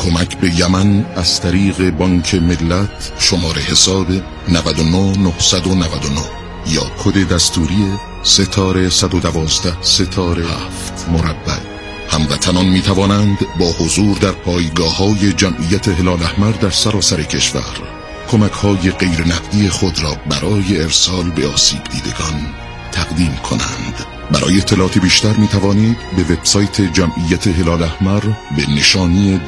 کمک به یمن از طریق بانک ملت شماره حساب 99999 یا کد دستوری ستاره 112 ستاره 7 مربع. هموطنان می توانند با حضور در پایگاه‌های جمعیت هلال احمر در سراسر کشور کمک‌های غیر نقدی خود را برای ارسال به آسیب دیدگان تقدیم کنند. برای اطلاعات بیشتر می توانید به وبسایت جمعیت هلال احمر به نشانی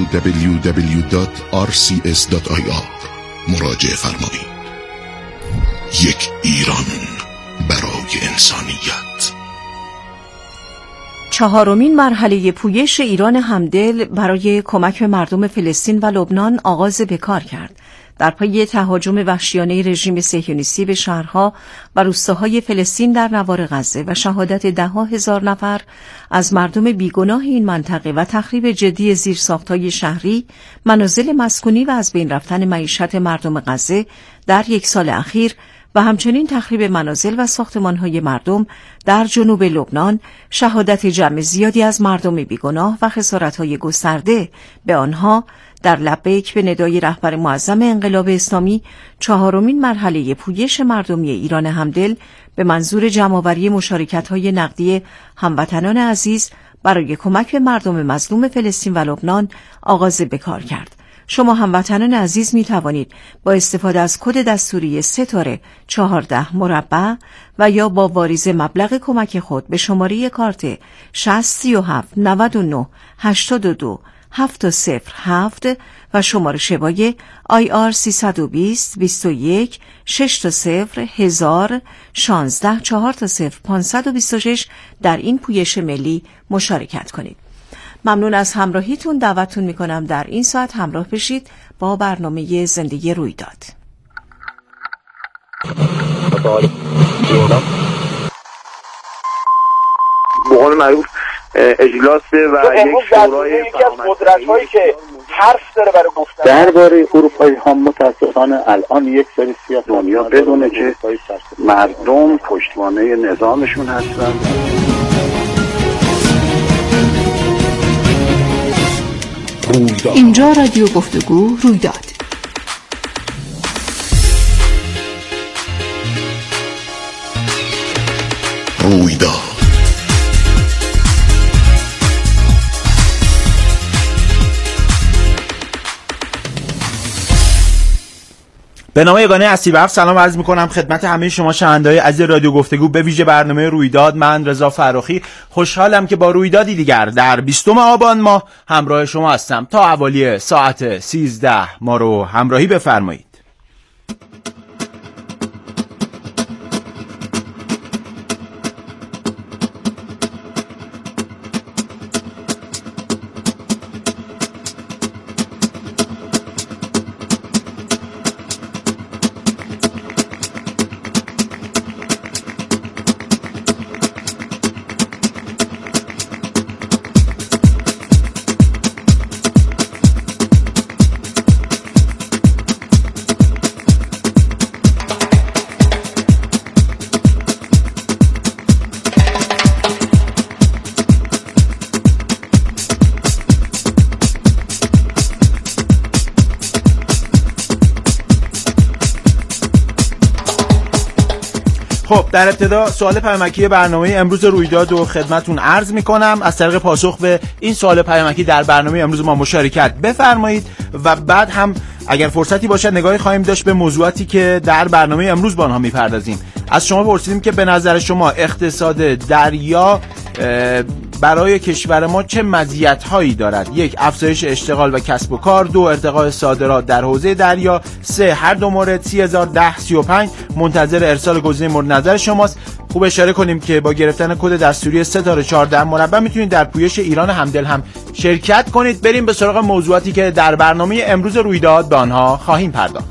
www.rcs.ir مراجعه فرمایید. یک ایران برای انسانیت. چهارمین مرحله پویش ایران همدل برای کمک به مردم فلسطین و لبنان آغاز به کار کرد. در پی تهاجم وحشیانه رژیم صهیونیستی به شهرها و روستاهای فلسطین در نوار غزه و شهادت ده‌ها هزار نفر از مردم بیگناه این منطقه و تخریب جدی زیرساخت‌های شهری، منازل مسکونی و از بین رفتن معیشت مردم غزه در یک سال اخیر و همچنین تخریب منازل و ساختمان‌های مردم در جنوب لبنان، شهادت جمع زیادی از مردم بیگناه و خسارت‌های گسترده به آنها در لبیک به ندای رهبر معظم انقلاب اسلامی، چهارمین مرحله پویش مردمی ایران همدل به منظور جمع‌آوری مشارکت‌های نقدی هموطنان عزیز برای کمک به مردم مظلوم فلسطین و لبنان آغاز به کار کرد. شما هموطنان عزیز می توانید با استفاده از کد دستوری ستاره 14 مربع و یا با واریز مبلغ کمک خود به شماره کارت 6037 99 82 707 و شماره شبای IR 320 21 6 1000 16 4 526 در این پویش ملی مشارکت کنید. ممنون از همراهیتون. دعوتتون میکنم در این ساعت همراه بشید با برنامه زندگی رویداد. به قول معروف اجلاسه و یک شورای یکی از قدرت‌هایی که حرف داره برای گفتن درباره اروپایی ها متاسفانه الان یک سری سیاست‌مدارا بدونه که مردم پشتوانه نظامشون هستن. اینجا رادیو گفتگو رویداد. رویداد به نام یگانه اسیربرف سلام عرض میکنم خدمت همه شما شنونده‌های عزیز رادیو گفتگو، به ویژه برنامه رویداد. من رضا فراخی خوشحالم که با رویدادی دیگر در 20 آبان ماه همراه شما هستم. تا حوالی ساعت 13 ما رو همراهی بفرمایید. خب در ابتدا سوال پیامکی برنامه امروز رویداد رو خدمتون عرض میکنم. از طریق پاسخ به این سوال پیامکی در برنامه امروز ما مشارکت بفرمایید و بعد هم اگر فرصتی باشه نگاهی خواهیم داشت به موضوعاتی که در برنامه امروز با آنها میپردازیم. از شما پرسیدیم که به نظر شما اقتصاد دریا برای کشور ما چه مزیت‌هایی دارد؟ 1. افزایش اشتغال و کسب و کار. 2. ارتقاء صادرات در حوزه دریا. 3. هر دو مورد. 301035 منتظر ارسال گزینه مورد نظر شماست. خوب اشاره کنیم که با گرفتن کد دستوری ستاره 14 مربع میتونید در پویش ایران همدل هم شرکت کنید. بریم به سراغ موضوعاتی که در برنامه امروز رویداد به آنها خواهیم پرداخت.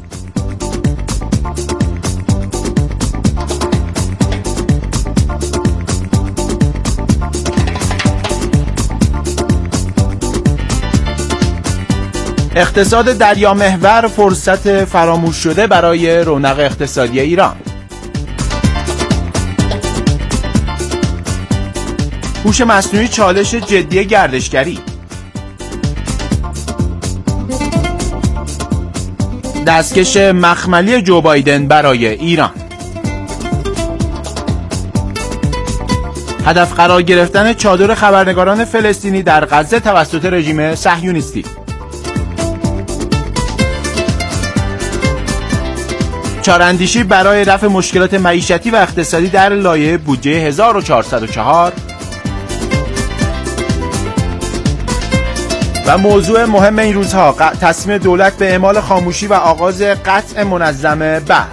اقتصاد دریا محور فرصت فراموش شده برای رونق اقتصادی ایران. هوش مصنوعی چالش جدی گردشگری. دستکش مخملی جو بایدن برای ایران. هدف قرار گرفتن چادر خبرنگاران فلسطینی در غزه توسط رژیم صهیونیستی. چاراندیشی برای رفع مشکلات معیشتی و اقتصادی در لایحه بودجه 1404. و موضوع مهم این روزها تصمیم دولت به اعمال خاموشی و آغاز قطع منظم برق.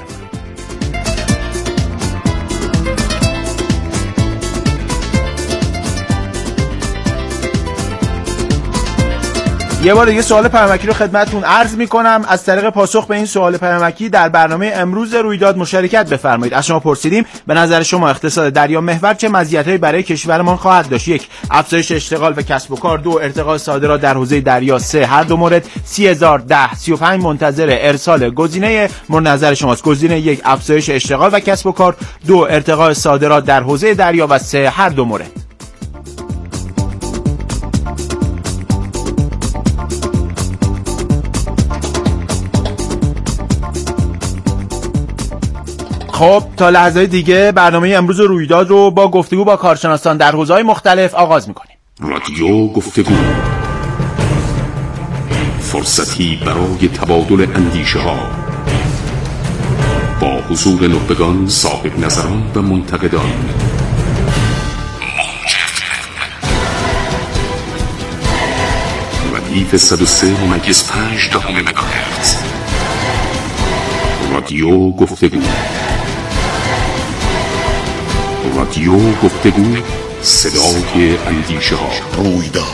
یه بار دیگه سوال پیامکی رو خدمتتون عرض می‌کنم. از طریق پاسخ به این سوال پیامکی در برنامه امروز رویداد مشارکت بفرمایید. از شما پرسیدیم به نظر شما اقتصاد دریا محور چه مزیت‌هایی برای کشورمان خواهد داشت؟ 1. افزایش اشتغال و کسب و کار. 2. ارتقاء صادرات در حوزه دریا. 3. هر دو مورد. 30010 35 منتظر ارسال گزینه مورد نظر شماست. گزینه 1 افزایش اشتغال و کسب و کار، 2 ارتقاء صادرات در حوزه دریا و 3 هر دو مورد. خب تا لحظه دیگه برنامه امروز رویداد رو با گفتگو با کارشناسان در حوزه‌های مختلف آغاز می‌کنیم. رادیو گفتگو، فرصتی برای تبادل اندیشه‌ها با حضور نخبگان، صاحب نظران و منتقدان. ردیف 103.5 مگاهرتز. رادیو گفتگو. رادیو گفتگو، صدای اندیشه ها. رویداد.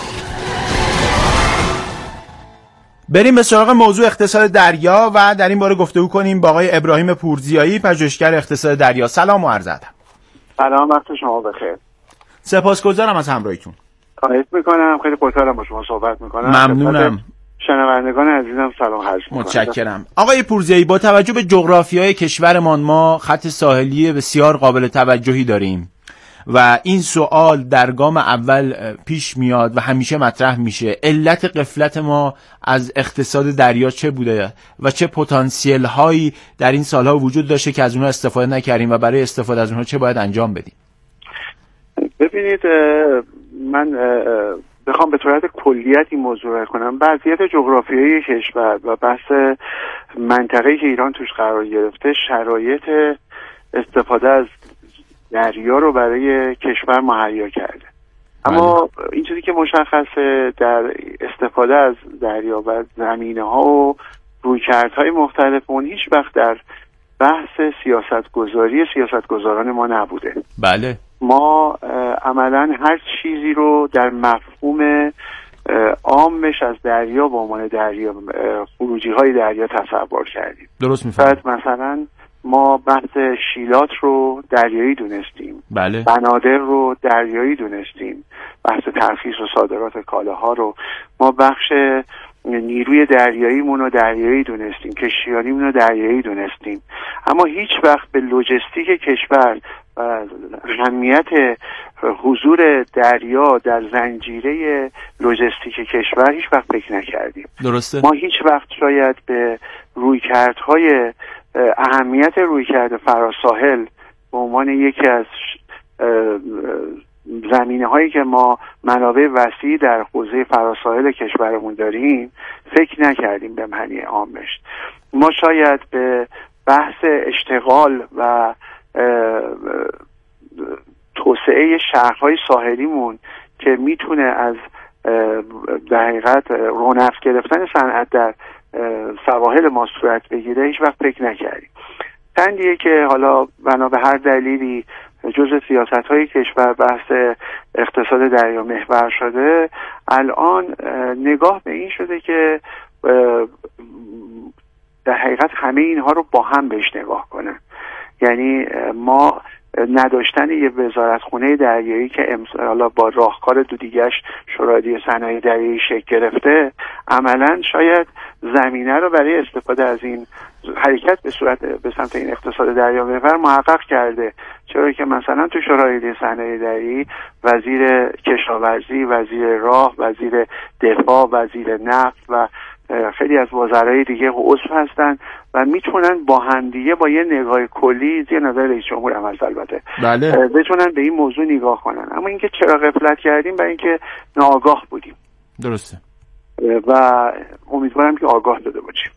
بریم به سراغ موضوع اقتصاد دریا و در این باره گفتگو کنیم با آقای ابراهیم پورزیایی، پژوهشگر اقتصاد دریا. سلام و عرض ادب. سلام، وقت شما بخیر. سپاسگزارم از همراهیتون. خواهش میکنم، خیلی خوشحالم با شما صحبت میکنم. ممنونم. شنوندگان عزیزم سلام عرض میکنم. متشکرم. آقای پورزیایی، با توجه به جغرافیای کشورمان ما خط ساحلی بسیار قابل توجهی داریم و این سوال در گام اول پیش میاد و همیشه مطرح میشه: علت غفلت ما از اقتصاد دریا چه بوده و چه پتانسیل هایی در این سالها وجود داشته که از اونها استفاده نکردیم و برای استفاده از اونها چه باید انجام بدیم؟ ببینید، من بخوام به صورت کلیت این موضوع رو کنم، وضعیت جغرافیایی کشور و بحث منطقه‌ای که ایران توش قرار گرفته شرایط استفاده از دریا رو برای کشور مهیا کرده. اما این چیزی که مشخصه در استفاده از دریا و زمینه‌ها و رویکردهای مختلفمون هیچ وقت در بحث سیاستگزاران ما نبوده. بله. ما عملاً هر چیزی رو در مفهوم عامش از دریا به عنوان دریا، خروجی های دریا تصور کردیم. درست می‌فهمید. مثلا ما بحث شیلات رو دریایی دونستیم. بله. بنادر رو دریایی دونستیم. بحث ترخیص و صادرات کالاها رو ما بخش نیروی دریاییمون رو دریایی دونستیم، کشتیرانیمون رو دریایی دونستیم. اما هیچ وقت به لوجستیک کشور و اهمیت حضور دریا در زنجیره لوجستیک کشور هیچ وقت فکر نکردیم. درسته. ما هیچ وقت شاید به رویکردهای اهمیت رویکرد فراساحل به عنوان یکی از زمینه هایی که ما منابع وسیعی در حوزه فراساحل کشورمون داریم فکر نکردیم به معنی عامش. ما شاید به بحث اشتغال و توسعه شهرهای ساحلیمون که میتونه از در حقیقت رونق گرفتن صنعت در سواحل ما صورت بگیره هیچ وقت فکر نکردیم. چندیه که حالا بنا به هر دلیلی جزء سیاست‌های کشور بحث اقتصاد دریا محور شده، الان نگاه به این شده که در حقیقت همه اینها رو با هم بهش نگاه کنن. یعنی ما نداشتن یه وزارتخونه دریایی که حالا با راهکار دو دیگه‌اش شورای صنایع دریایی شکل گرفته، عملاً شاید زمینه رو برای استفاده از این حرکت به سمت این اقتصاد دریا محور محقق کرده. چرا که مثلا تو شورای صنایع دریایی وزیر کشاورزی، وزیر راه، وزیر دفاع، وزیر نفت و خیلی از وزرای دیگه عضو هستن و میتونن با همدیگه با یه نگاه کلی زیر نظر رئیس جمهور هم هست البته بتونن به این موضوع نگاه کنن. اما اینکه چرا غفلت کردیم؟ برای اینکه ناآگاه بودیم. درسته. و امیدوارم که آگاه داده باشیم.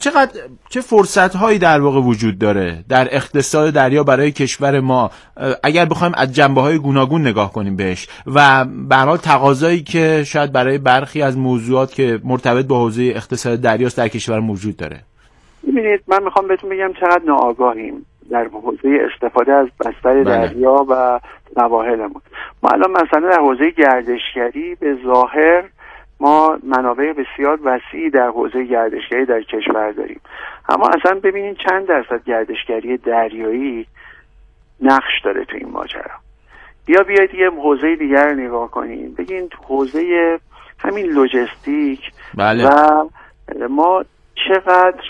چه فرصت‌هایی در واقع وجود داره در اقتصاد دریا برای کشور ما اگر بخوایم از جنبه‌های گوناگون نگاه کنیم بهش و به هر حال تقاضایی که شاید برای برخی از موضوعات که مرتبط با حوزه اقتصاد دریاست در کشور موجود داره؟ ببینید، من میخوام بهتون بگم چقدر ناآگاهیم در حوزه استفاده از بستر دریا و سواحلمون. ما الان مثلا در حوزه گردشگری به ظاهر ما منابع بسیار وسیعی در حوزه گردشگری در کشور داریم، اما اصلا ببینید چند درصد گردشگری دریایی نقش داره تو این ماجرا. بیایید یه حوزه دیگر رو نگاه کنیم، بگین تو حوزه همین لوجستیک و ما چقدر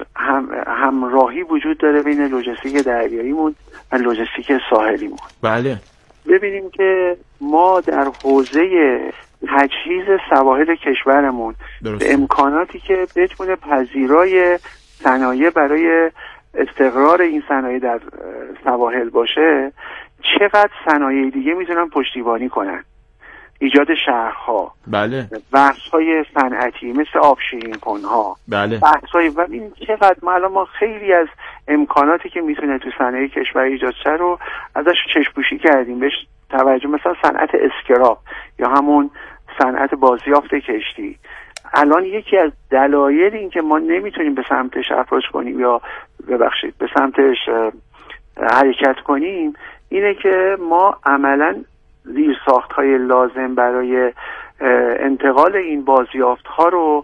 همراهی وجود داره بین لوجستیک دریاییمون و لوجستیک ساحلیمون. بله. ببینیم که ما در حوزه تجهیز سواحل کشورمون به امکاناتی که بتونه پذیرای صنایع برای استقرار این صنایع در سواحل باشه، چقدر صنایع دیگه میتونن پشتیبانی کنن، ایجاد شهرها، بله، بحث‌های صنعتی مثل آبشیرین کنها، بله، بحث‌های و این چقدر ما خیلی از امکاناتی که میتونه تو صنایع کشور ایجاد شه رو ازش چشم‌پوشی کردیم، بهش توجه. مثلا صنعت اسکراب یا همون صنعت بازیافت کشتی، الان یکی از دلایل این که ما نمیتونیم به سمتش افراج کنیم یا به سمتش حرکت کنیم اینه که ما عملاً زیرساخت‌های لازم برای انتقال این بازیافت‌ها رو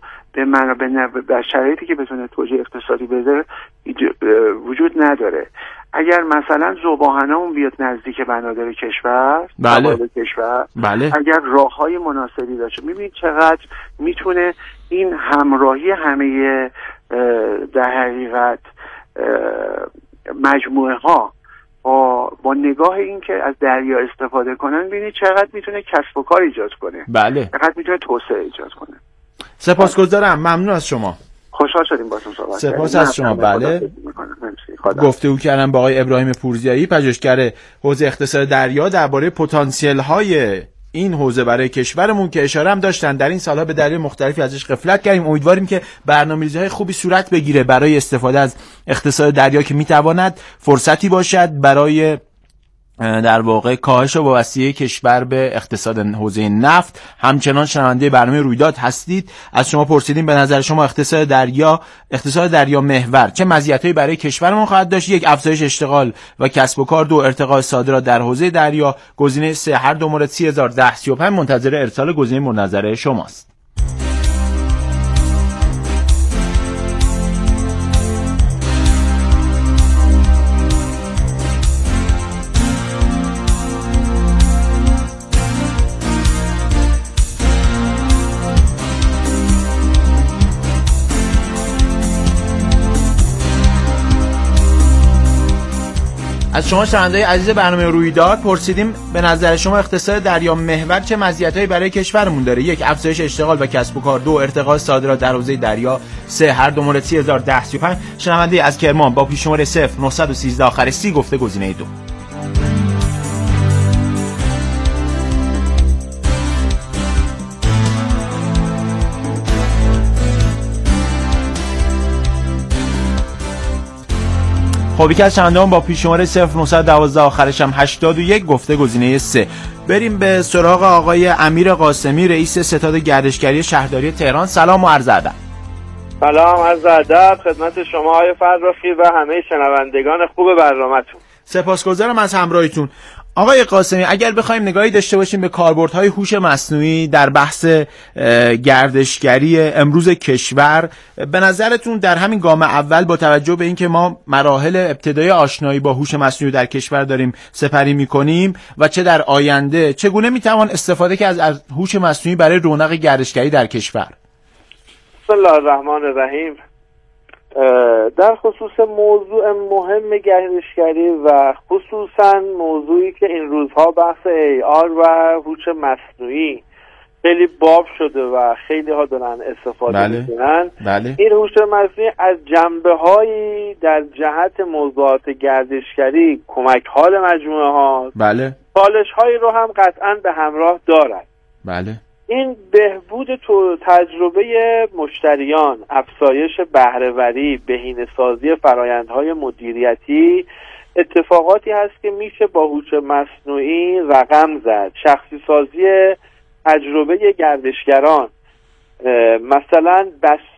به شرایطی که بتونه توجیه اقتصادی بده وجود نداره. اگر مثلا ذوب‌آهنامون بیاد نزدیک بنادر کشور، بله، اگر راه‌های مناسبی داشته، می‌بینید چقدر میتونه این همراهی همه در حقیقت مجموعه ها با نگاه این که از دریا استفاده کنن، ببینید چقدر میتونه کسب و کار ایجاد کنه. بله، چقدر میتونه توسعه ایجاد کنه. سپاسگزارم، ممنون از شما. خوشحال شدیم باهاتون صحبت کردیم. سپاس از شما. بله، گفتگو کردم با آقای ابراهیم پورزیایی، پژوهشگر حوزه اقتصاد دریا، درباره پتانسیل های این حوزه برای کشورمون که اشاره هم داشتن در این سالها به دلایل مختلفی ازش غفلت کردیم. امیدواریم که برنامه‌ریزی‌های خوبی صورت بگیره برای استفاده از اقتصاد دریا که میتواند فرصتی باشد برای در واقع کاهش وابستگی کشور به اقتصاد حوزه نفت. همچنان شنونده برنامه رویداد هستید. از شما پرسیدیم به نظر شما اقتصاد دریا محور چه مزیتایی برای کشورمون خواهد داشت؟ 1. افزایش اشتغال و کسب و کار. 2. ارتقاء صادرات در حوزه دریا. گزینه 3 هر دو مورد 30,1035. منتظر ارسال گزینه مورد نظر شماست. از شما شنونده‌های عزیز برنامه رویداد پرسیدیم به نظر شما اقتصاد دریا محور چه مزیتایی برای کشورمون داره؟ 1. افزایش اشتغال و کسب و کار. 2. ارتقاء صادرات در حوزه دریا. 3 هر دو مورد 30,1035. شنونده از کرمان با پیش‌شماره 0913 آخر 30 گفته گزینه 2. خب یکی از شنوندگان با پیش‌شماره 0912 آخرش هم 81 گفته گزینه 3. بریم به سراغ آقای امیر قاسمی، رئیس ستاد گردشگری شهرداری تهران. سلام و عرض ادب. سلام، عرض ادب خدمت شما آقای فرخی و همه شنوندگان خوب برنامه‌تون. سپاسگزارم از همراهیتون. آقای قاسمی، اگر بخوایم نگاهی داشته باشیم به کاربردهای هوش مصنوعی در بحث گردشگری امروز کشور، به نظرتون در همین گام اول با توجه به اینکه ما مراحل ابتدایی آشنایی با هوش مصنوعی در کشور داریم سپری می‌کنیم و چه در آینده، چگونه می‌توان استفاده کرد از هوش مصنوعی برای رونق گردشگری در کشور؟ بسم الله الرحمن الرحیم. در خصوص موضوع مهم گردشگری و خصوصا موضوعی که این روزها بحث AR و هوش مصنوعی خیلی باب شده و خیلی ها دارن استفاده میکنن. این هوش مصنوعی از جنبه‌هایی در جهت موضوعات گردشگری کمک حال مجموعه ها، چالش هایی رو هم قطعا به همراه دارد. این بهبود تجربه مشتریان، افزایش بهره‌وری، بهینه‌سازی فرآیندهای مدیریتی اتفاقاتی هست که میشه با هوش مصنوعی رقم زد. شخصی سازی تجربه گردشگران، مثلا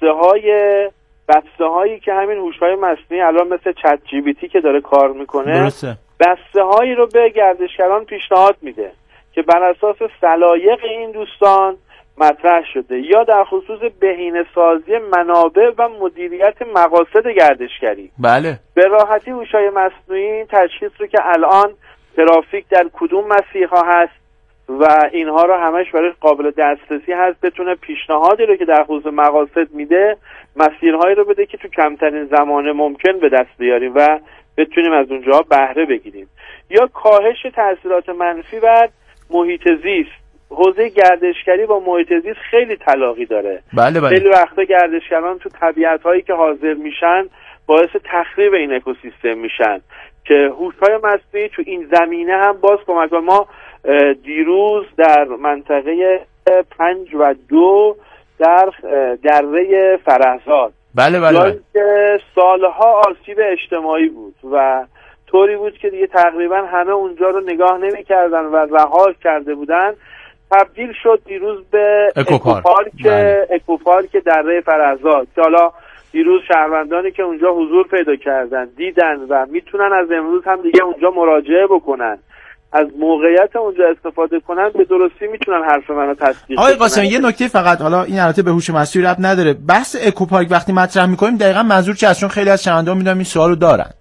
بسته هایی که همین هوش‌های مصنوعی الان مثل چت جی پی تی که داره کار میکنه، بسته هایی رو به گردشگران پیشنهاد میده که بر اساس سلایق این دوستان مطرح شده، یا در خصوص بهینه‌سازی منابع و مدیریت مقاصد گردشگری. به راحتی هوش‌های مصنوعی تشخیص رو که الان ترافیک در کدوم مسیرها هست و اینها رو همش برای قابل دسترسی هست، بتونه پیشنهادی رو که در خصوص مقاصد میده، مسیرهایی رو بده که تو کمترین زمان ممکن به دست بیاریم و بتونیم از اونجا بهره بگیریم. یا کاهش تاثیرات منفی بر محیط زیست. حوزه گردشگری با محیط زیست خیلی تلاقی داره. خیلی وقتا گردشگران تو طبیعت‌هایی که حاضر میشن باعث تخریب این اکوسیستم میشن که هوش‌های مصنوعی تو این زمینه هم باز کمک. ما دیروز در منطقه 5 و 2 در دره فرهزاد جایی که سالها آسیب اجتماعی بود و طوری بود که دیگه تقریبا همه اونجا رو نگاه نمی کردن و رها کرده بودن، تبدیل شد دیروز به اکوپارک دره فرهزاد که حالا دیروز شهروندانی که اونجا حضور پیدا کردن دیدن و میتونن از امروز هم دیگه اونجا مراجعه بکنن، از موقعیت اونجا استفاده کنن. به درستی میتونن حرف منو تصدیق کنن. آقای قاسمی یه نکته فقط، حالا این البته به هوش مصنوعی ربط نداره، بحث اکوپارک وقتی مطرح میکنیم دقیقاً منظور چیه؟ چون خیلی از شنونده‌ها میدونم این سوالو دارن.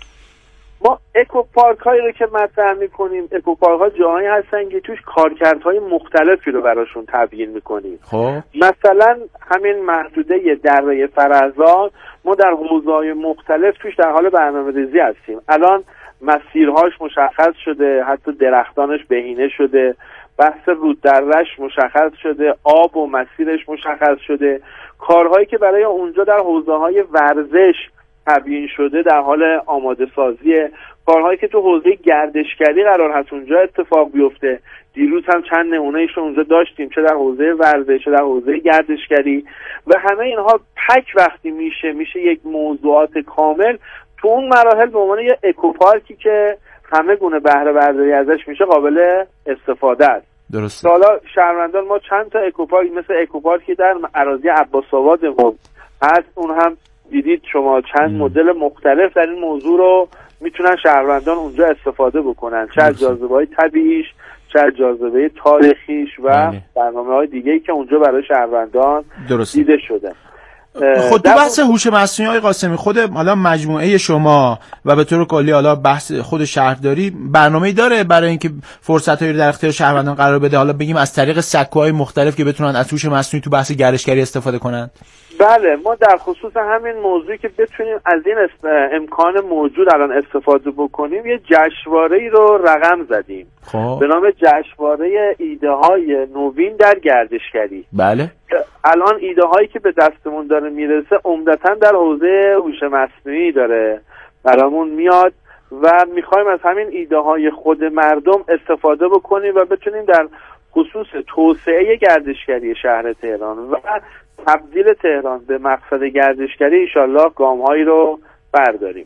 ما اکوپارک هایی رو که مطرح میکنیم، اکوپارک ها جاهایی هستن که توش کارکردهای مختلفی رو براشون تبیین میکنیم. مثلا همین محدوده دره فرهزاد ما در حوزه‌های مختلف توش در حال برنامه‌ریزی هستیم. الان مسیرهاش مشخص شده، حتی درختانش بهینه شده، بحث روددره‌اش مشخص شده، آب و مسیرش مشخص شده. کارهایی که برای اونجا در حوزه‌های ورزش تبیین شده در حال آماده سازیه. کارهایی که تو حوزه گردشگری قرار هست اونجا اتفاق بیفته. دیروز هم چند نمونه‌ایش اونجا داشتیم، چه در حوزه ورزش چه در حوزه گردشگری، و همه اینها پک وقتی میشه یک موضوعات کامل تو اون مراحل به عنوان یه اکوپارکی که همه گونه بهره برداری ازش میشه قابل استفاده است. درسته. حالا شهروندان ما چند تا اکوپارک مثل اکوپارکی در اراضی عباس‌آبادمون هست، اون هم دیدید شما چند مدل مختلف در این موضوع رو میتونن شهروندان اونجا استفاده بکنن، چه از جاذبه‌های طبیعیش، چه از جاذبه تاریخیش و برنامه‌های دیگه‌ای که اونجا برای شهروندان دیده شده. خود تو بحث هوش مصنوعی آقای قاسمی، خود حالا مجموعه شما و به طور کلی حالا بحث خود شهرداری برنامه‌ای داره برای اینکه فرصتایی رو در اختیار شهروندان قرار بده، حالا بگیم از طریق سکوهای مختلف که بتونن از هوش مصنوعی تو بحث گردشگری استفاده کنن؟ بله، ما در خصوص همین موضوعی که بتونیم از این امکان موجود الان استفاده بکنیم یه جشنواره‌ای رو رقم زدیم به نام جشنواره ایده های نوین در گردشگری. بله. الان ایده هایی که به دستمون داره میرسه عمدتاً در حوزه هوش مصنوعی داره برامون میاد و میخوایم از همین ایده های خود مردم استفاده بکنیم و بتونیم در خصوص توسعه گردشگری شهر تهران و تبدیل تهران به مقصد گردشگری انشالله گام‌هایی رو برداریم.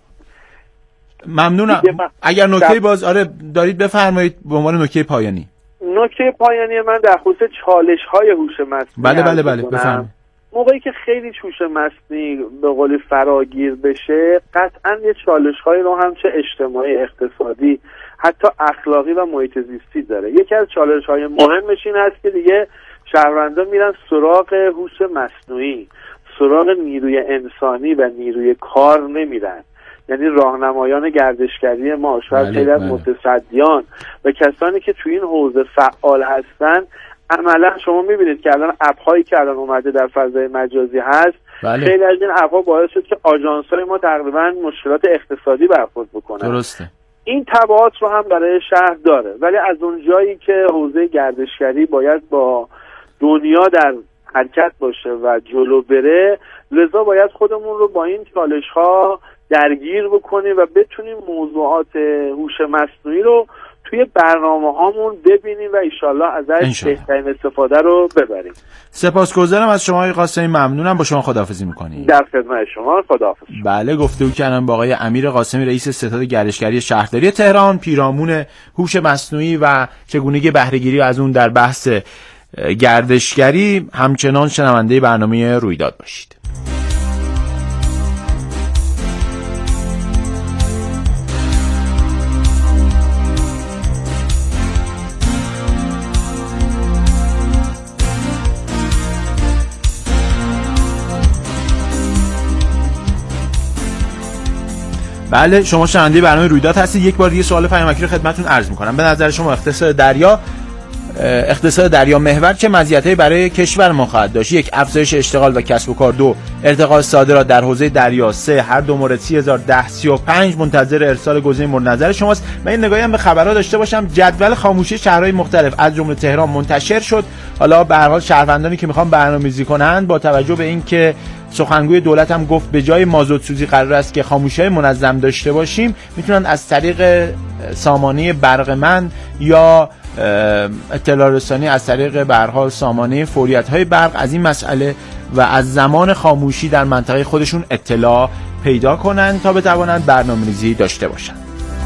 ممنونم. اگر نکته باز دارید بفرمایید به عنوان نکته پایانی. نکته پایانی من در خصوص چالش‌های هوش مصنوعی. بله بفرمایید. موقعی که خیلی هوش مصنوعی به قول فراگیر بشه، قطعاً یه چالش‌هایی رو هم چه اجتماعی، اقتصادی، حتی اخلاقی و محیط زیستی داره. یکی از چالش‌های مهمش این هست که دیگه شهروندان میرن سراغ هوش مصنوعی، سراغ نیروی انسانی و نیروی کار نمیرن. یعنی راهنمایان گردشگری ما، شاید خیلی از متصدیان و کسانی که تو این حوزه فعال هستن، عملا شما میبینید که الان اپ‌هایی که الان اومده در فضای مجازی هست، خیلی از این اپ‌ها باعث شد که آژانس‌های ما تقریبا مشکلات اقتصادی برخورد بکنن. درسته. این تبعات رو هم برای شهر داره، ولی از اون جایی که حوزه گردشگری باید با دنیا در حرکت باشه و جلو بره، لذا باید خودمون رو با این چالش‌ها درگیر بکنیم و بتونیم موضوعات هوش مصنوعی رو توی برنامه‌هامون ببینیم و انشالله ازش بهترین استفاده رو ببریم. سپاسگزارم از شما آقای قاسمی، ممنونم. با شما خداحافظی می‌کنیم. در خدمت شما، خداحافظ. بله، گفتگو کردم با آقای امیر قاسمی، رئیس ستاد گردشگری شهرداری تهران، پیرامون هوش مصنوعی و چگونگی بهره‌گیری از اون در بحث گردشگری. همچنان شنونده برنامه رویداد باشید. بله، شما شنونده برنامه رویداد هستید. یک بار دیگه سوال پیامکی رو خدمتتون عرض می‌کنم. به نظر شما اقتصاد دریا محور چه مزیتایی برای کشور ما خواهد داشت؟ 1. افزایش اشتغال و کسب و کار. 2. ارتقاء صادرات در حوزه دریا. 3. هر دو مورد 3010 35 منتظر ارسال گزینه مورد نظر شماست. من این نگاهی هم به خبرها داشته باشم. جدول خاموشی شهرهای مختلف از جمله تهران منتشر شد. حالا به هر حال شهروندانی که میخوان برنامه‌ریزی کنند با توجه به اینکه سخنگوی دولت هم گفت به جای مازوت سوزی قرار است که خاموشی‌های منظم داشته باشیم، میتونن از طریق سامانه برق من یا اطلاع رسانی از طریق به هر حال سامانه فوریت‌های برق از این مسئله و از زمان خاموشی در منطقه خودشون اطلاع پیدا کنن تا بتوانند برنامه‌ریزی داشته باشند.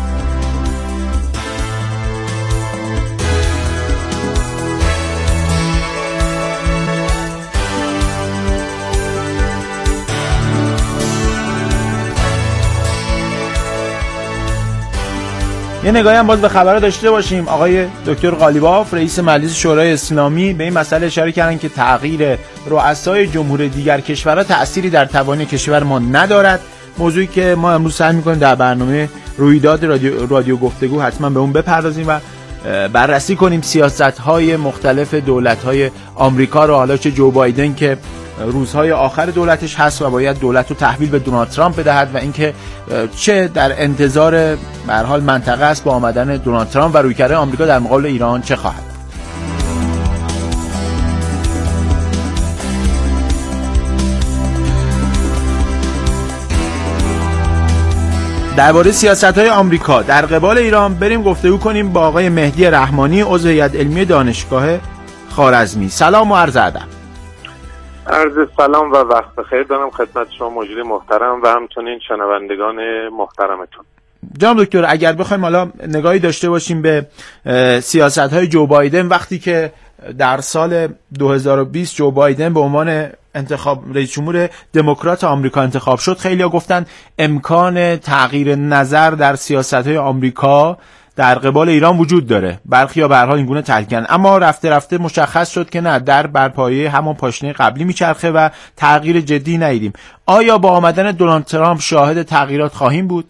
یه نگاهی هم باز به خبرها داشته باشیم. آقای دکتر قالیباف رئیس مجلس شورای اسلامی به این مسئله اشاره کردن که تغییر رؤسای جمهور دیگر کشورها تأثیری در توانایی کشور ما ندارد. موضوعی که ما امروز سعی می‌کنیم در برنامه رویداد رادیو گفتگو حتما به اون بپردازیم و بررسی کنیم سیاست‌های مختلف دولت‌های آمریکا رو. حالا چه جو بایدن که روزهای آخر دولتش هست و باید دولت رو تحویل به دونالد ترامپ بدهد و اینکه چه در انتظار به هر حال منطقه است با آمدن دونالد ترامپ و رویکرد آمریکا در مقابل ایران چه خواهد. درباره سیاست‌های آمریکا در قبال ایران بریم گفتگو کنیم با آقای مهدی رحمانی، عضو هیئت علمی دانشگاه خوارزمی. سلام و عرض ادب. عرض سلام و وقت بخیر دارم خدمت شما مجری محترم و همچنین شنوندگان محترمتون. جناب دکتر، اگر بخوایم حالا نگاهی داشته باشیم به سیاست‌های جو بایدن، وقتی که در سال 2020 جو بایدن به عنوان رئیس جمهور دموکرات آمریکا انتخاب شد، خیلی‌ها گفتن امکان تغییر نظر در سیاست‌های آمریکا در قبال ایران وجود داره. برخی‌ها به هر حال اینگونه تحلیل کردن، اما رفته رفته مشخص شد که نه، در برپایه همان پاشنه قبلی میچرخه و تغییر جدی ندیدیم. آیا با آمدن دونالد ترامپ شاهد تغییرات خواهیم بود؟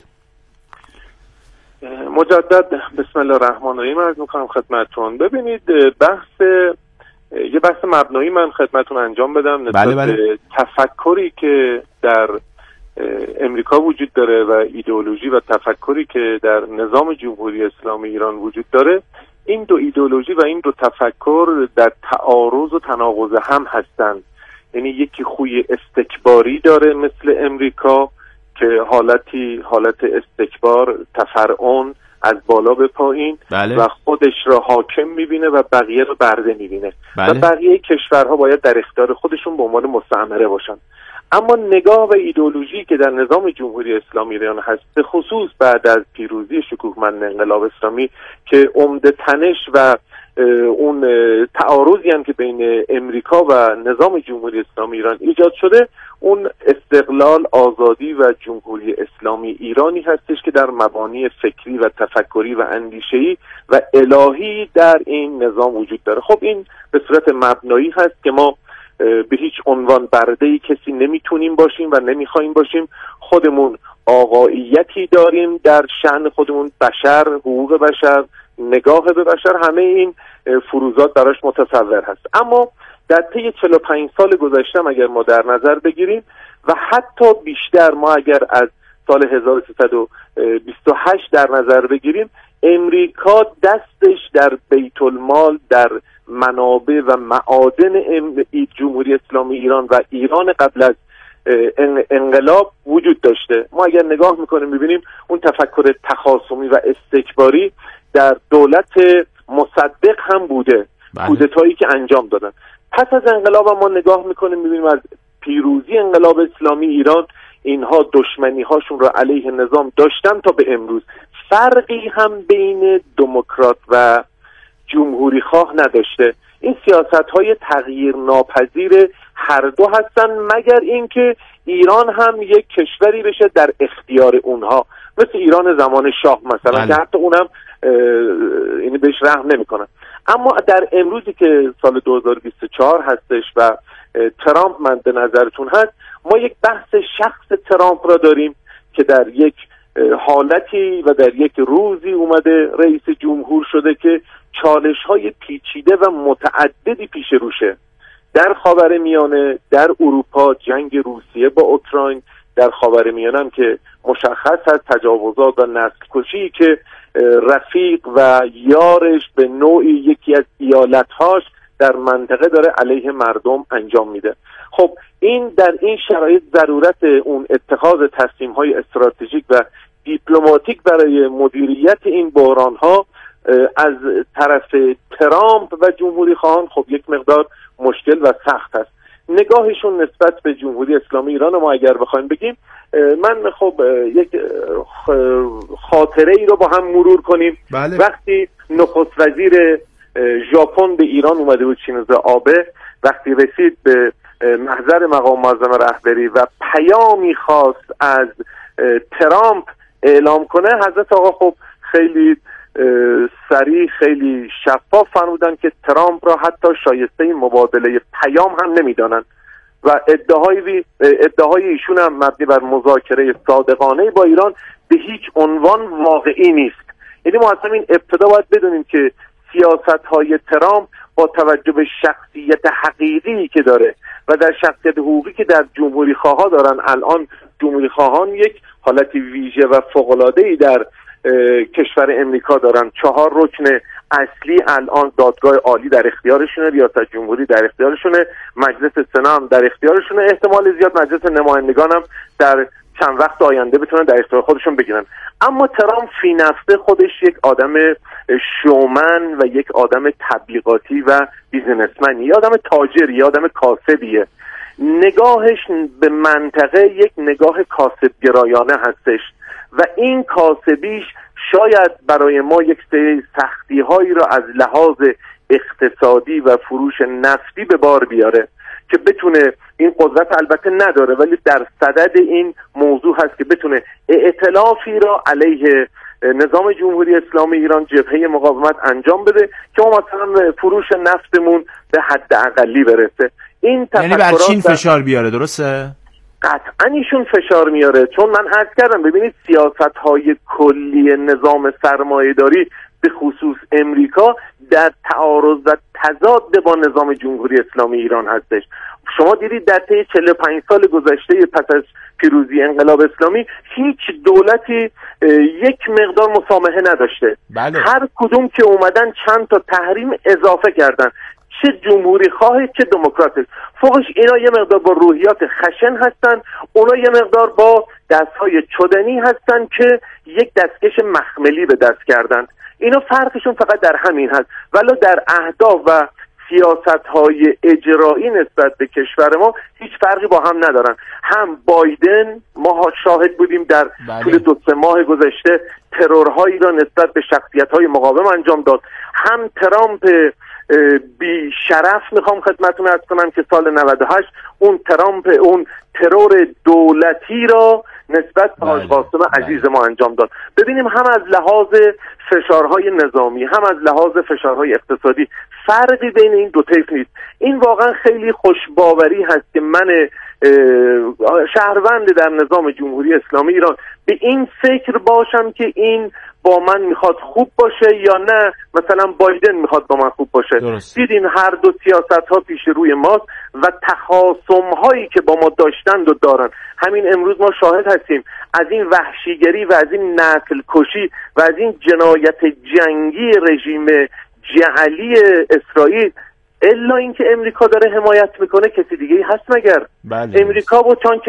مجدد بسم الله الرحمن الرحیم عرض می‌کنم خدمتتون. ببینید، یه بحث مبنایی من خدمتتون انجام بدم نسبت به تفکری که در امریکا وجود داره و ایدئولوژی و تفکری که در نظام جمهوری اسلامی ایران وجود داره. این دو ایدئولوژی و این دو تفکر در تعارض و تناقض هم هستند. یعنی یکی خوی استکباری داره مثل امریکا که حالت استکبار، تفرعن از بالا به پایین و خودش را حاکم میبینه و بقیه رو برده میبینه و بقیه کشورها باید در اختیار خودشون به عنوان مستعمره باشن. اما نگاه و ایدئولوژی که در نظام جمهوری اسلامی ایران هست، به خصوص بعد از پیروزی شکوهمند انقلاب اسلامی که عمده تنش و اون تعارضی هم که بین امریکا و نظام جمهوری اسلامی ایران ایجاد شده، اون استقلال، آزادی و جمهوری اسلامی ایرانی هستش که در مبانی فکری و تفکری و اندیشه‌ای و الهی در این نظام وجود داره. خب این به صورت مبنایی هست که ما به هیچ عنوان برده‌ای کسی نمیتونیم باشیم و نمیخوایم باشیم. خودمون آقاییتی داریم در شأن خودمون، بشر، حقوق بشر، نگاه به بشر، همه این فروزات براش متصور هست. اما در طی 45 سال گذشته اگر ما در نظر بگیریم و حتی بیشتر، ما اگر از سال 1328 در نظر بگیریم، امریکا دستش در بیت المال، در منابع و معادن جمهوری اسلامی ایران و ایران قبل از انقلاب وجود داشته. ما اگر نگاه میکنیم میبینیم اون تفکر تخاصمی و استکباری در دولت مصدق هم بوده، کودتایی که انجام دادن. پس از انقلاب ما نگاه میکنیم میبینیم از پیروزی انقلاب اسلامی ایران اینها دشمنی هاشون رو علیه نظام داشتن تا به امروز. فرقی هم بین دموکرات و جمهوری خواه نداشته. این سیاست های تغییر ناپذیر هر دو هستن، مگر اینکه ایران هم یک کشوری بشه در اختیار اونها، مثل ایران زمان شاه مثلا که حتی اونم اینی بهش رحم نمیکنن. اما در امروزی که سال 2024 هستش و ترامپ مد نظرتون هست، ما یک بحث شخص ترامپ را داریم که در یک حالتی و در یک روزی اومده رئیس جمهور شده که چالش‌های پیچیده و متعددی پیش روشه. در خاورمیانه، در اروپا جنگ روسیه با اوکراین، در خاورمیانه هم که مشخص هست تجاوزات و نسل‌کشی که رفیق و یارش به نوعی یکی از ایالت‌هاش در منطقه داره علیه مردم انجام میده. خب این در این شرایط ضرورت اون اتخاذ تصمیم‌های استراتژیک و دیپلماتیک برای مدیریت این بحران‌ها از طرف ترامپ و جمهوری خواهان خب یک مقدار مشکل و سخت است. نگاهشون نسبت به جمهوری اسلامی ایران ما اگر بخوایم بگیم، من خب یک خاطره ای رو با هم مرور کنیم. بله. وقتی نخست وزیر ژاپن به ایران اومده بود، شینزو آبه، وقتی رسید به محضر مقام معظم رهبری و پیامی خواست از ترامپ اعلام کنه، حضرت آقا خب خیلی سریع خیلی شفاف فرمودن که ترامپ را حتی شایسته مبادله پیام هم نمیدانند و ادعاهای ایشون هم مبنی بر مذاکره صادقانه با ایران به هیچ عنوان واقعی نیست. یعنی ما اصلا این ابتدا باید بدونیم که سیاست‌های ترامپ با توجه به شخصیت حقیقی که داره و در شخصیت حقوقی که در جمهوری خواها دارن، الان جمهوری خواهان یک حالتی ویژه و فوق‌العاده‌ای در کشور امریکا دارن. 4 رکن اصلی الان دادگاه عالی در اختیارشونه، ریاست جمهوری در اختیارشونه، مجلس سنا هم در اختیارشونه، احتمال زیاد مجلس نمایندگان هم در چند وقت آینده بتونن در اختیار خودشون بگیرن. اما ترامپ فی نفسه خودش یک آدم شومن و یک آدم تبلیغاتی و بیزنسمنی، یک آدم تاجری، یک آدم کاسبیه. نگاهش به منطقه یک نگاه کاسبگرایانه هستش و این کاسبیش شاید برای ما یک سری سختی هایی را از لحاظ اقتصادی و فروش نفتی به بار بیاره که بتونه، این قدرت البته نداره ولی در صدد این موضوع هست که بتونه ائتلافی را علیه نظام جمهوری اسلامی ایران، جبهه مقاومت انجام بده که ما مثلا فروش نفتمون به حد اقلی برسه. این یعنی بر چین فشار بیاره، درسته؟ قطعا ایشون فشار میاره، چون من عرض کردم ببینید سیاست‌های کلی نظام سرمایه‌داری به خصوص امریکا در تعارض و تضاد با نظام جمهوری اسلامی ایران هستش. شما دیدید در طی 45 سال گذشته پس از پیروزی انقلاب اسلامی هیچ دولتی یک مقدار مسامحه نداشته. بله. هر کدوم که اومدن چند تا تحریم اضافه کردن، چه جمهوری خواهی چه دموکراتی. فوقش اینا یه مقدار با روحیات خشن هستن، اونا یه مقدار با دستهای چدنی هستن که یک دستکش مخملی به دست کردن. اینا فرقشون فقط در همین هست، ولی در اهداف و سیاست‌های اجرایی نسبت به کشور ما هیچ فرقی با هم ندارن. هم بایدن، ما شاهد بودیم در طول 2-3 ماه گذشته ترورهایی را نسبت به شخصیت‌های مقاوم انجام داد، هم ترامپ بی شرف میخوام خدمتتون عرض کنم که سال 98 اون ترور دولتی را نسبت به حاج قاسم عزیز ما انجام داد. ببینیم هم از لحاظ فشارهای نظامی هم از لحاظ فشارهای اقتصادی فرقی بین این دو طیف نیست. این واقعا خیلی خوشباوری هست که من شهروند در نظام جمهوری اسلامی ایران به این فکر باشم که این با من میخواد خوب باشه یا نه مثلا بایدن میخواد با من خوب باشه. دیدین هر دو سیاست ها پیش روی ماست و تخاصم هایی که با ما داشتند و دارن. همین امروز ما شاهد هستیم از این وحشیگری و از این نسل کشی و از این جنایت جنگی رژیم جعلی اسرائیل، الا اینکه امریکا داره حمایت میکنه کسی دیگه هست مگر؟ بله. امریکا و چون